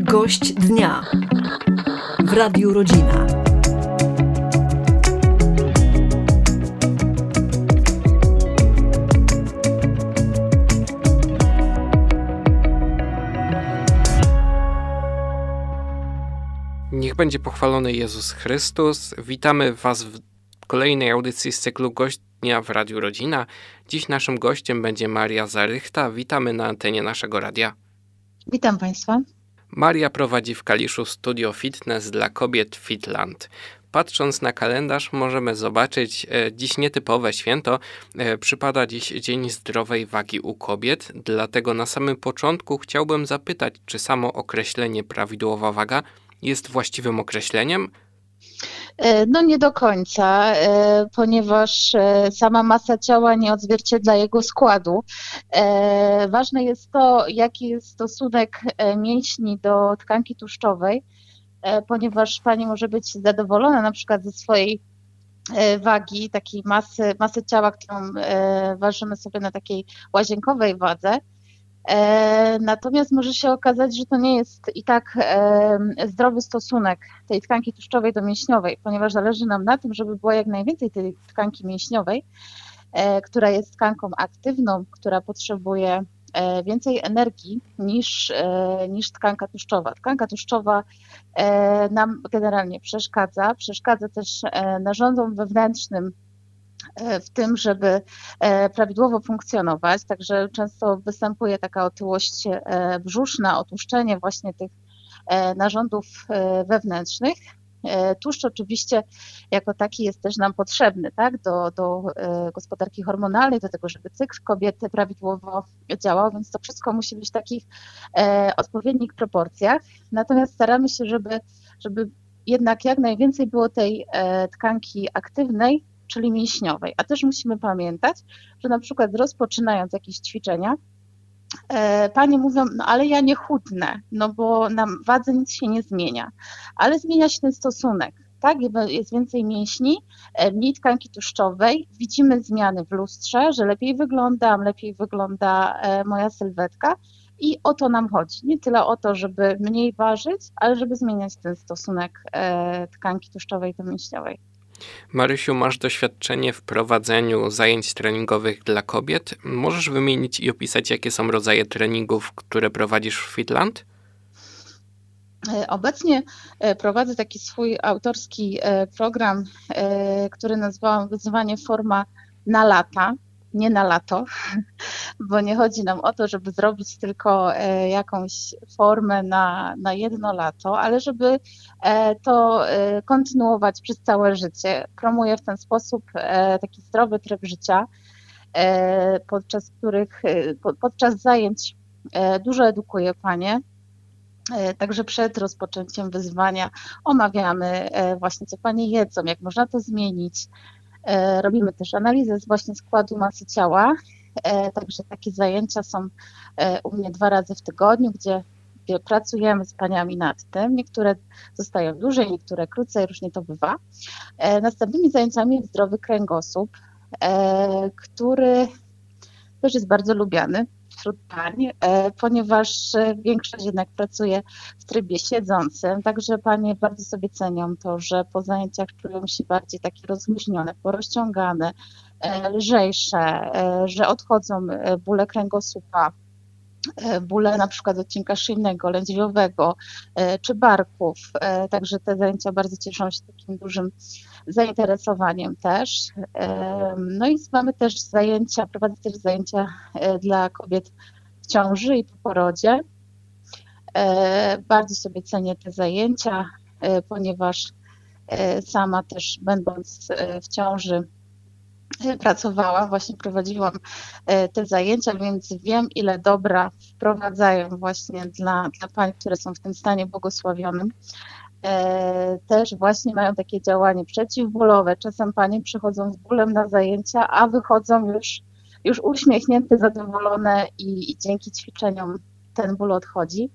Gość dnia w Radiu Rodzina. Niech będzie pochwalony Jezus Chrystus. Witamy Was w kolejnej audycji z cyklu Gość Dnia w Radiu Rodzina. Dziś naszym gościem będzie Maria Zarychta. Witamy na antenie naszego radia. Witam Państwa. Maria prowadzi w Kaliszu studio fitness dla kobiet Fitland. Patrząc na kalendarz możemy zobaczyć dziś nietypowe święto. Przypada dziś Dzień Zdrowej Wagi u Kobiet. Dlatego na samym początku chciałbym zapytać, czy samo określenie prawidłowa waga jest właściwym określeniem? No nie do końca, ponieważ sama masa ciała nie odzwierciedla jego składu. Ważne jest to, jaki jest stosunek mięśni do tkanki tłuszczowej, ponieważ pani może być zadowolona na przykład ze swojej wagi, takiej masy ciała, którą ważymy sobie na takiej łazienkowej wadze. Natomiast może się okazać, że to nie jest i tak zdrowy stosunek tej tkanki tłuszczowej do mięśniowej, ponieważ zależy nam na tym, żeby było jak najwięcej tej tkanki mięśniowej, która jest tkanką aktywną, która potrzebuje więcej energii niż tkanka tłuszczowa. Tkanka tłuszczowa nam generalnie przeszkadza też narządom wewnętrznym w tym, żeby prawidłowo funkcjonować, także często występuje taka otyłość brzuszna, otłuszczenie właśnie tych narządów wewnętrznych. Tłuszcz oczywiście jako taki jest też nam potrzebny, tak, do gospodarki hormonalnej, do tego, żeby cykl kobiety prawidłowo działał, więc to wszystko musi być w takich odpowiednich proporcjach. Natomiast staramy się, żeby jednak jak najwięcej było tej tkanki aktywnej, czyli mięśniowej. A też musimy pamiętać, że na przykład rozpoczynając jakieś ćwiczenia, panie mówią, no ale ja nie chudnę, no bo na wadze nic się nie zmienia. Ale zmienia się ten stosunek, tak? Jest więcej mięśni, mniej tkanki tłuszczowej, widzimy zmiany w lustrze, że lepiej wygląda moja sylwetka i o to nam chodzi. Nie tyle o to, żeby mniej ważyć, ale żeby zmieniać ten stosunek tkanki tłuszczowej do mięśniowej. Marysiu, masz doświadczenie w prowadzeniu zajęć treningowych dla kobiet. Możesz wymienić i opisać, jakie są rodzaje treningów, które prowadzisz w Fitland? Obecnie prowadzę taki swój autorski program, który nazwałam Wyzwanie Forma na lata, nie na lato, bo nie chodzi nam o to, żeby zrobić tylko jakąś formę na jedno lato, ale żeby to kontynuować przez całe życie. Promuję w ten sposób taki zdrowy tryb życia, podczas zajęć dużo edukuję panie. Także przed rozpoczęciem wyzwania omawiamy właśnie, co panie jedzą, jak można to zmienić. Robimy też analizę właśnie składu masy ciała, także takie zajęcia są u mnie 2 razy w tygodniu, gdzie pracujemy z paniami nad tym. Niektóre zostają dłużej, niektóre krócej, różnie to bywa. Następnymi zajęciami jest zdrowy kręgosłup, który też jest bardzo lubiany wśród pań, ponieważ większość jednak pracuje w trybie siedzącym, także panie bardzo sobie cenią to, że po zajęciach czują się bardziej takie rozluźnione, porozciągane, lżejsze, że odchodzą bóle kręgosłupa, bóle na przykład odcinka szyjnego, lędźwiowego czy barków, także te zajęcia bardzo cieszą się takim dużym zainteresowaniem też. No i mamy też prowadzę też zajęcia dla kobiet w ciąży i po porodzie. Bardzo sobie cenię te zajęcia, ponieważ sama też będąc w ciąży pracowałam, właśnie prowadziłam te zajęcia, więc wiem, ile dobra wprowadzają właśnie dla pań, które są w tym stanie błogosławionym. Też właśnie mają takie działanie przeciwbólowe. Czasem panie przychodzą z bólem na zajęcia, a wychodzą już uśmiechnięte, zadowolone i dzięki ćwiczeniom ten ból odchodzi.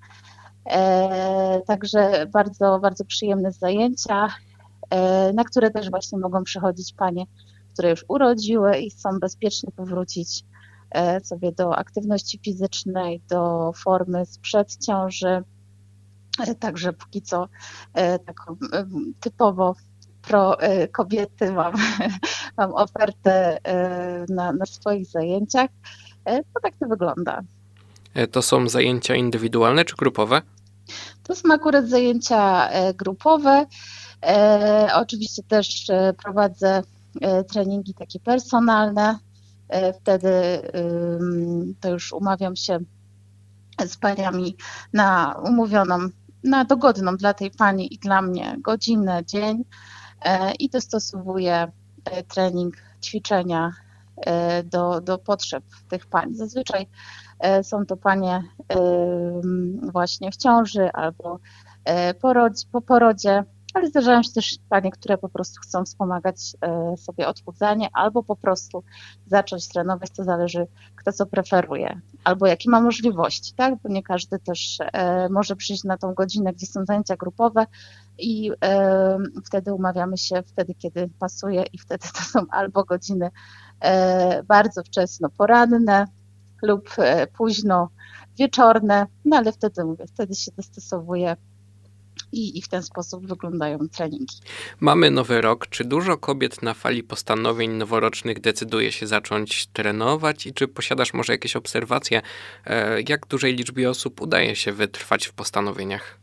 Także bardzo, bardzo przyjemne zajęcia, na które też właśnie mogą przychodzić panie, które już urodziły i chcą bezpiecznie powrócić sobie do aktywności fizycznej, do formy sprzed ciąży, Także póki co taką typowo pro kobiety mam ofertę na swoich zajęciach. To tak to wygląda. To są zajęcia indywidualne czy grupowe? To są akurat zajęcia grupowe. Oczywiście też prowadzę treningi takie personalne. Wtedy to już umawiam się z paniami na umówioną, na dogodną dla tej pani i dla mnie godzinę, dzień i dostosowuję trening, ćwiczenia do potrzeb tych pań. Zazwyczaj są to panie właśnie w ciąży albo po porodzie, ale zdarzają się też panie, które po prostu chcą wspomagać sobie odchudzanie albo po prostu zacząć trenować, to zależy kto co preferuje, albo jakie ma możliwości, tak? Bo nie każdy też może przyjść na tą godzinę, gdzie są zajęcia grupowe i wtedy umawiamy się wtedy, kiedy pasuje i wtedy to są albo godziny bardzo wczesno poranne lub późno wieczorne, no ale wtedy się dostosowuje i w ten sposób wyglądają treningi. Mamy nowy rok. Czy dużo kobiet na fali postanowień noworocznych decyduje się zacząć trenować i czy posiadasz może jakieś obserwacje, jak dużej liczbie osób udaje się wytrwać w postanowieniach?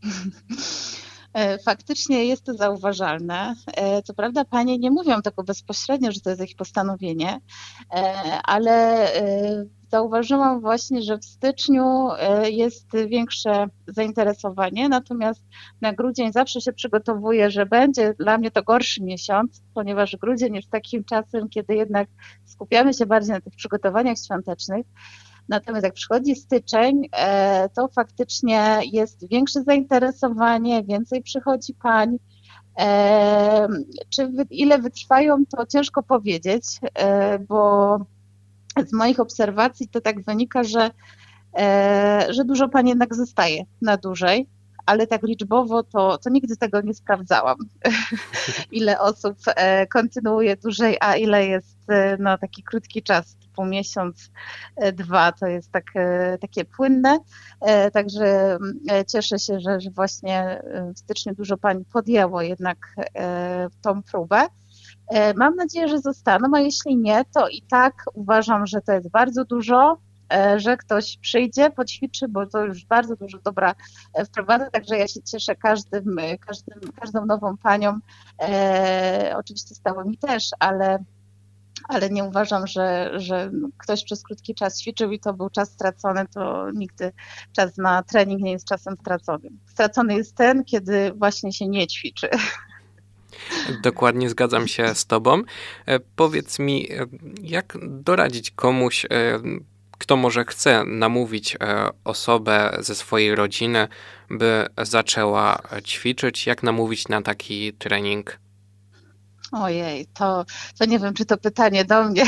Faktycznie jest to zauważalne. Co prawda panie nie mówią tego bezpośrednio, że to jest ich postanowienie, ale zauważyłam właśnie, że w styczniu jest większe zainteresowanie, natomiast na grudzień zawsze się przygotowuję, że będzie dla mnie to gorszy miesiąc, ponieważ grudzień jest takim czasem, kiedy jednak skupiamy się bardziej na tych przygotowaniach świątecznych. Natomiast jak przychodzi styczeń, to faktycznie jest większe zainteresowanie, więcej przychodzi pań. Ile wytrwają, to ciężko powiedzieć, bo z moich obserwacji to tak wynika, że dużo pań jednak zostaje na dłużej, ale tak liczbowo to nigdy tego nie sprawdzałam, ile osób kontynuuje dłużej, a ile jest na taki krótki czas, typu miesiąc, 2, to jest takie płynne. Także cieszę się, że właśnie w styczniu dużo pań podjęło jednak tą próbę. Mam nadzieję, że zostaną, a jeśli nie, to i tak uważam, że to jest bardzo dużo, że przyjdzie, poćwiczy, bo to już bardzo dużo dobra wprowadza, także ja się cieszę każdą nową panią, oczywiście stałymi też, ale nie uważam, że ktoś przez krótki czas ćwiczył i to był czas stracony, to nigdy czas na trening nie jest czasem straconym. Stracony jest ten, kiedy właśnie się nie ćwiczy. Dokładnie zgadzam się z tobą. Powiedz mi, jak doradzić komuś, kto może chce namówić osobę ze swojej rodziny, by zaczęła ćwiczyć, jak namówić na taki trening? Ojej, to nie wiem, czy to pytanie do mnie.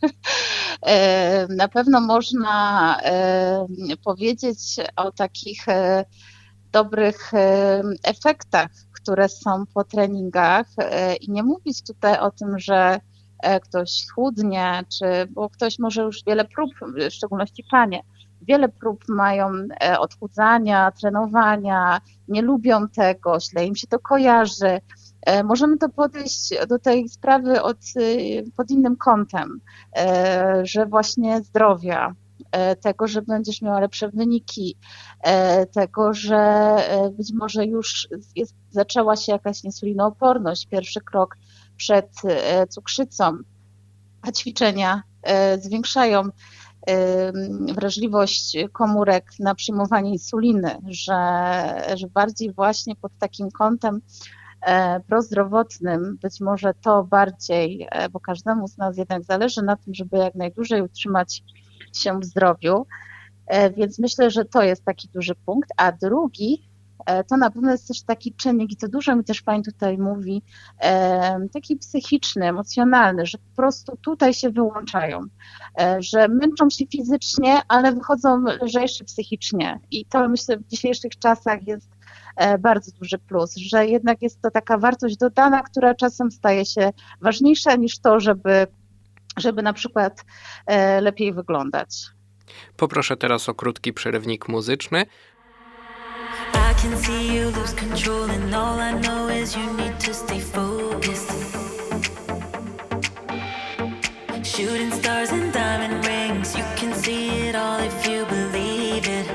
Na pewno można powiedzieć o takich dobrych efektach, które są po treningach i nie mówić tutaj o tym, że ktoś schudnie, bo ktoś może już wiele prób, w szczególności panie, wiele prób mają odchudzania, trenowania, nie lubią tego, źle im się to kojarzy. Możemy to podejść do tej sprawy pod innym kątem, że właśnie zdrowia, tego, że będziesz miała lepsze wyniki, tego, że być może już zaczęła się jakaś insulinooporność, pierwszy krok przed cukrzycą, a ćwiczenia zwiększają wrażliwość komórek na przyjmowanie insuliny, że bardziej właśnie pod takim kątem prozdrowotnym, być może to bardziej, bo każdemu z nas jednak zależy na tym, żeby jak najdłużej utrzymać się w zdrowiu, więc myślę, że to jest taki duży punkt, a drugi to na pewno jest też taki czynnik i to dużo mi też pani tutaj mówi, taki psychiczny, emocjonalny, że po prostu tutaj się wyłączają, że męczą się fizycznie, ale wychodzą lżejsze psychicznie i to myślę w dzisiejszych czasach jest bardzo duży plus, że jednak jest to taka wartość dodana, która czasem staje się ważniejsza niż to, żeby na przykład lepiej wyglądać. Poproszę teraz o krótki przerywnik muzyczny. I can see you lose control, and all I know is you need to stay focused. Shooting stars and diamond rings, you can see it all if you believe it.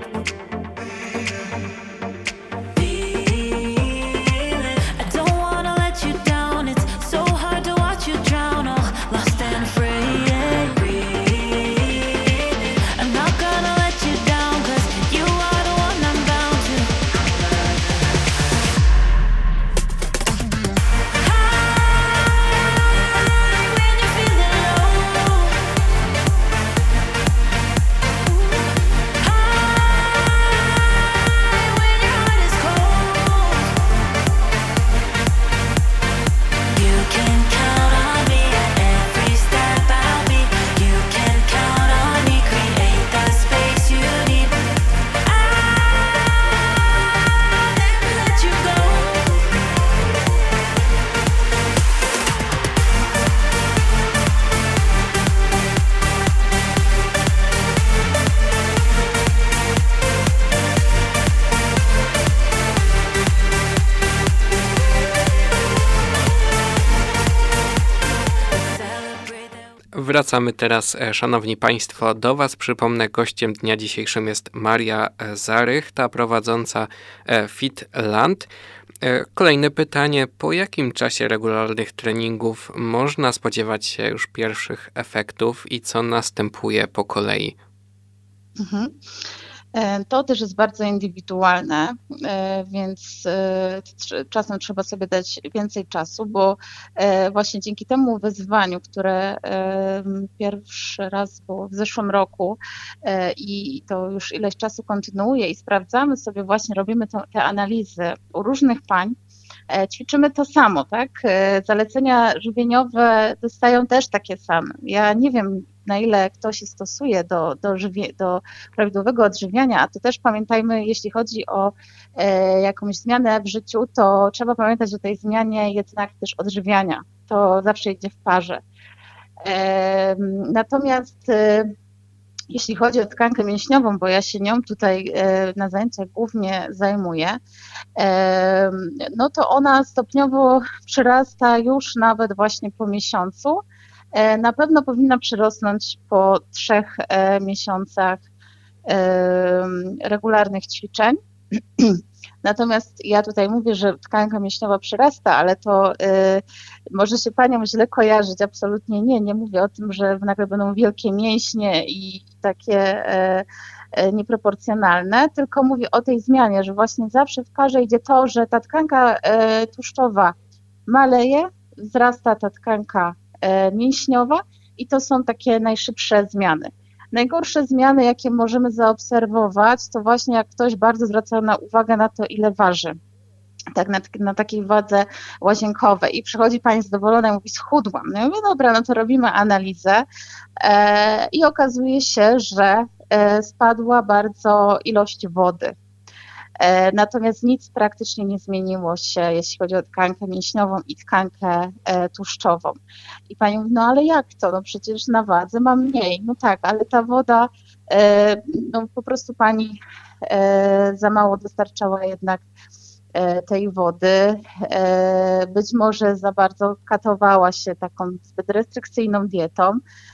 Feel it. I don't wanna let you down, it's so hard to watch you drown, all lost and afraid. Breathe. I'm not gonna let you down, 'cause you are the one I'm bound to. High when you're feeling low. High when your heart is cold. You can count on me at every step I'll be. You can count on me, create the space you need. I'll never let you go. Celebrate that. Wracamy teraz, szanowni państwo, do was. Przypomnę, gościem dnia dzisiejszym jest Maria Zarychta, prowadząca Fitland. Kolejne pytanie. Po jakim czasie regularnych treningów można spodziewać się już pierwszych efektów i co następuje po kolei? Mhm. To też jest bardzo indywidualne, więc czasem trzeba sobie dać więcej czasu, bo właśnie dzięki temu wyzwaniu, które pierwszy raz było w zeszłym roku i to już ileś czasu kontynuuje i sprawdzamy sobie właśnie, robimy te analizy u różnych pań, ćwiczymy to samo, tak? Zalecenia żywieniowe dostają też takie same. Ja nie wiem, na ile kto się stosuje do prawidłowego odżywiania, a to też pamiętajmy, jeśli chodzi o jakąś zmianę w życiu, to trzeba pamiętać o tej zmianie jednak też odżywiania. To zawsze idzie w parze. Natomiast jeśli chodzi o tkankę mięśniową, bo ja się nią tutaj na zajęciach głównie zajmuję, no to ona stopniowo przyrasta już nawet właśnie po miesiącu. Na pewno powinna przyrosnąć po 3 miesiącach regularnych ćwiczeń. Natomiast ja tutaj mówię, że tkanka mięśniowa przyrasta, ale to może się paniom źle kojarzyć. Absolutnie nie. Nie mówię o tym, że nagle będą wielkie mięśnie i takie nieproporcjonalne, tylko mówię o tej zmianie, że właśnie zawsze w parze idzie to, że ta tkanka tłuszczowa maleje, wzrasta ta tkanka mięśniowa i to są takie najszybsze zmiany. Najgorsze zmiany, jakie możemy zaobserwować, to właśnie jak ktoś bardzo zwraca uwagę na to, ile waży, tak na takiej wadze łazienkowej i przychodzi pani zadowolona i mówi, schudłam. No ja mówię, dobra, no to robimy analizę i okazuje się, że spadła bardzo ilość wody. Natomiast nic praktycznie nie zmieniło się, jeśli chodzi o tkankę mięśniową i tkankę tłuszczową. I pani mówi, no ale jak to? No przecież na wadze mam mniej. No tak, ale ta woda, no po prostu pani za mało dostarczała jednak tej wody. Być może za bardzo katowała się taką zbyt restrykcyjną dietą.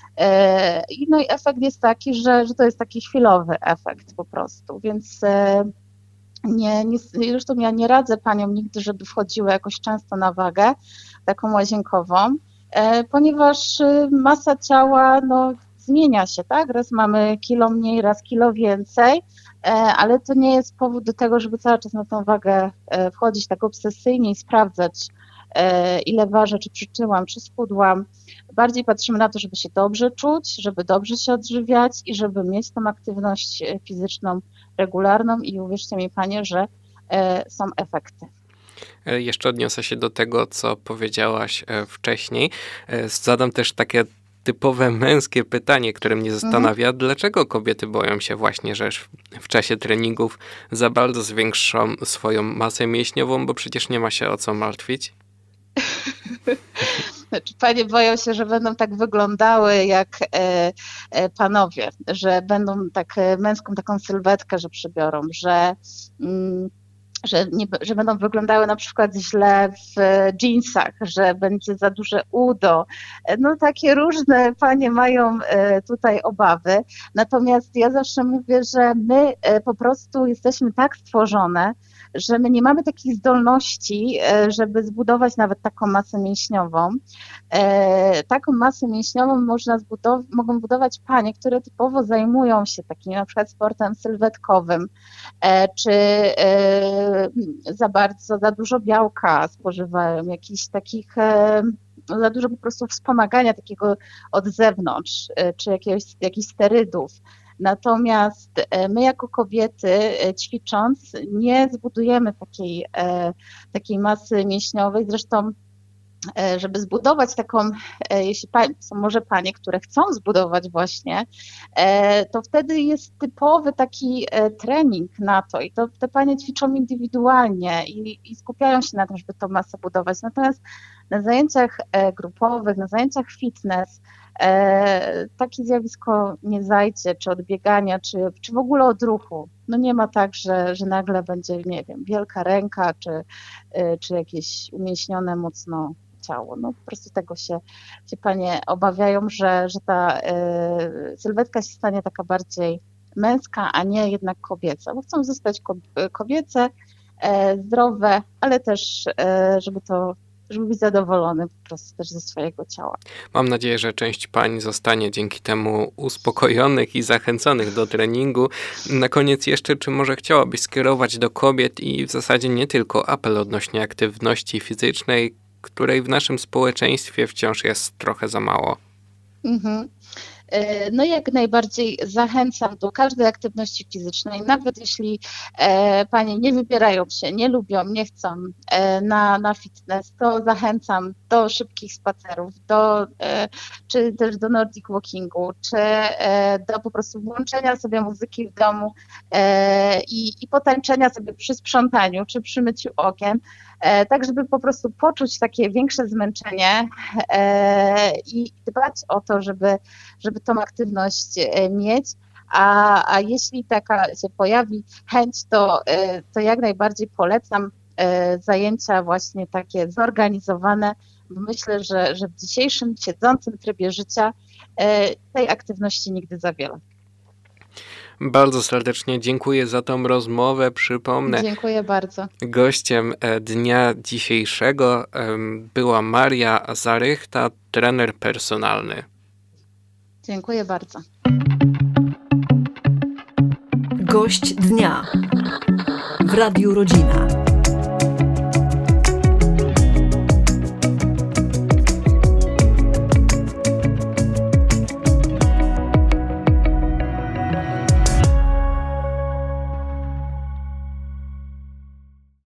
No i efekt jest taki, że to jest taki chwilowy efekt po prostu, więc zresztą ja nie radzę paniom nigdy, żeby wchodziły jakoś często na wagę taką łazienkową, ponieważ masa ciała no, zmienia się, tak? Raz mamy kilo mniej, raz kilo więcej, ale to nie jest powód do tego, żeby cały czas na tą wagę wchodzić tak obsesyjnie i sprawdzać, ile ważę, czy przytyłam, czy schudłam. Bardziej patrzymy na to, żeby się dobrze czuć, żeby dobrze się odżywiać i żeby mieć tą aktywność fizyczną regularną i uwierzcie mi panie, że są efekty. Jeszcze odniosę się do tego, co powiedziałaś wcześniej. Zadam też takie typowe męskie pytanie, które mnie zastanawia. Dlaczego kobiety boją się właśnie, że w czasie treningów za bardzo zwiększą swoją masę mięśniową, bo przecież nie ma się o co martwić? Znaczy, panie boją się, że będą tak wyglądały jak panowie, że będą tak męską taką sylwetkę, że przybiorą, że będą wyglądały na przykład źle w dżinsach, że będzie za duże udo. No takie różne panie mają tutaj obawy. Natomiast ja zawsze mówię, że my po prostu jesteśmy tak stworzone, że my nie mamy takich zdolności, żeby zbudować nawet taką masę mięśniową. Taką masę mięśniową mogą budować panie, które typowo zajmują się takim na przykład sportem sylwetkowym, czy za dużo białka spożywają, jakichś takich, za dużo po prostu wspomagania takiego od zewnątrz, czy jakichś sterydów. Natomiast my jako kobiety ćwicząc nie zbudujemy takiej masy mięśniowej. Zresztą żeby zbudować taką, jeśli są może panie, które chcą zbudować właśnie, to wtedy jest typowy taki trening na to i to te panie ćwiczą indywidualnie i skupiają się na tym, żeby tą masę budować. Natomiast na zajęciach grupowych, na zajęciach fitness takie zjawisko nie zajdzie, czy od biegania, czy w ogóle od ruchu. No nie ma tak, że nagle będzie, nie wiem, wielka ręka, czy jakieś umięśnione mocno ciało. No po prostu tego się panie obawiają, że ta sylwetka się stanie taka bardziej męska, a nie jednak kobieca, bo chcą zostać kobiece, zdrowe, ale też żeby być zadowolony po prostu też ze swojego ciała. Mam nadzieję, że część pań zostanie dzięki temu uspokojonych i zachęconych do treningu. Na koniec jeszcze, czy może chciałabyś skierować do kobiet i w zasadzie nie tylko apel odnośnie aktywności fizycznej, której w naszym społeczeństwie wciąż jest trochę za mało? No jak najbardziej zachęcam do każdej aktywności fizycznej, nawet jeśli panie nie wybierają się, nie lubią, nie chcą na fitness, to zachęcam do szybkich spacerów, czy też do Nordic Walkingu, czy do po prostu włączenia sobie muzyki w domu i potańczenia sobie przy sprzątaniu, czy przy myciu okien, tak żeby po prostu poczuć takie większe zmęczenie i dbać o to, żeby tą aktywność mieć, a jeśli taka się pojawi chęć, to jak najbardziej polecam zajęcia właśnie takie zorganizowane, bo myślę, że w dzisiejszym siedzącym trybie życia tej aktywności nigdy za wiele. Bardzo serdecznie dziękuję za tą rozmowę. Przypomnę. Dziękuję bardzo. Gościem dnia dzisiejszego była Maria Zarychta, trener personalny. Dziękuję bardzo. Gość dnia w Radiu Rodzina.